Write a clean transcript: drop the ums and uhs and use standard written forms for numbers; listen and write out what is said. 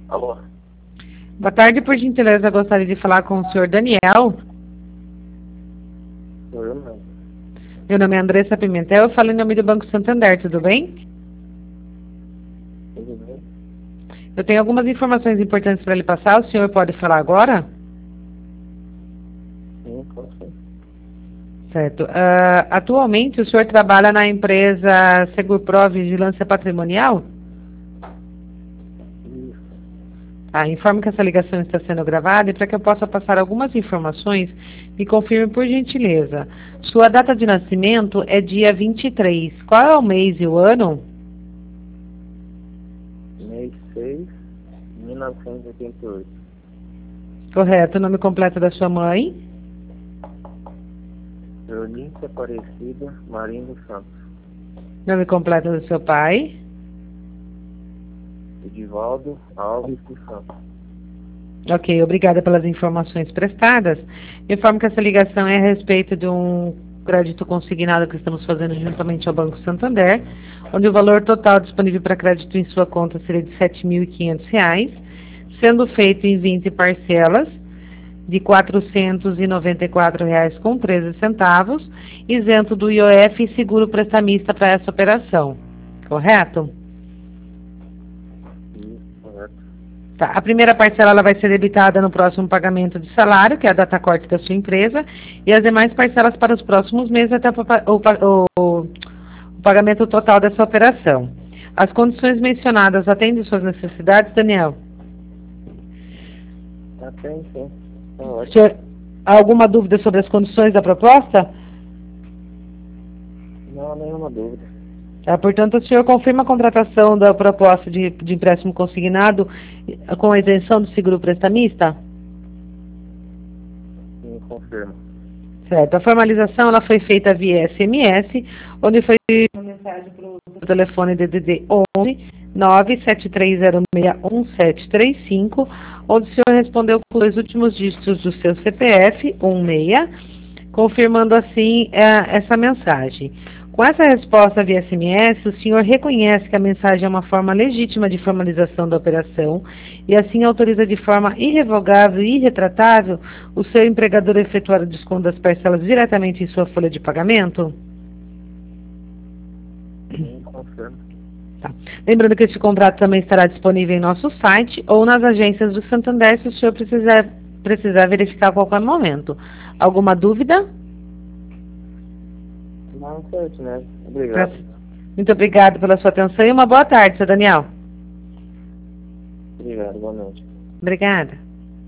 Alô? Boa tarde, por gentileza, gostaria de falar com o senhor Daniel. Sou eu mesmo. Meu nome é Andressa Pimentel, eu falo em nome do Banco Santander, tudo bem? Tudo bem? Eu tenho algumas informações importantes para lhe passar, o senhor pode falar agora? Sim, posso ser. Certo. Atualmente o senhor trabalha na empresa Segurpro Vigilância Patrimonial? Isso. Informo que essa ligação está sendo gravada e para que eu possa passar algumas informações, me confirme por gentileza. Sua data de nascimento é dia 23. Qual é o mês e o ano? Mês 6, 1988. Correto. O nome completo da sua mãe? Eunice Aparecida Marinho dos Santos. Nome completo do seu pai? Edivaldo Alves dos Santos. Ok, obrigada pelas informações prestadas. Informo que essa ligação é a respeito de um crédito consignado que estamos fazendo juntamente ao Banco Santander, onde o valor total disponível para crédito em sua conta seria de R$ 7.500, sendo feito em 20 parcelas de R$ 494,13, isento do IOF e seguro prestamista para essa operação. Correto? Isso, correto. Tá. A primeira parcela ela vai ser debitada no próximo pagamento de salário, que é a data corte da sua empresa, e as demais parcelas para os próximos meses até o pagamento total dessa operação. As condições mencionadas atendem suas necessidades, Daniel? Tem, sim. Tá ótimo. Senhor, há alguma dúvida sobre as condições da proposta? Não, nenhuma dúvida. Portanto, o senhor confirma a contratação da proposta de empréstimo consignado com a isenção do seguro prestamista? Sim, confirmo. Certo. A formalização ela foi feita via SMS, onde foi uma mensagem para o telefone DDD 11 973061735, onde o senhor respondeu com os últimos dígitos do seu CPF, 16, confirmando assim essa mensagem. Com essa resposta via SMS, o senhor reconhece que a mensagem é uma forma legítima de formalização da operação e assim autoriza de forma irrevogável e irretratável o seu empregador a efetuar o desconto das parcelas diretamente em sua folha de pagamento? Sim, confirmo. Tá. Lembrando que esse contrato também estará disponível em nosso site ou nas agências do Santander, se o senhor precisar verificar a qualquer momento. Alguma dúvida? Não, certo, né? Obrigado. Muito obrigado pela sua atenção e uma boa tarde, seu Daniel. Obrigado, boa noite. Obrigada.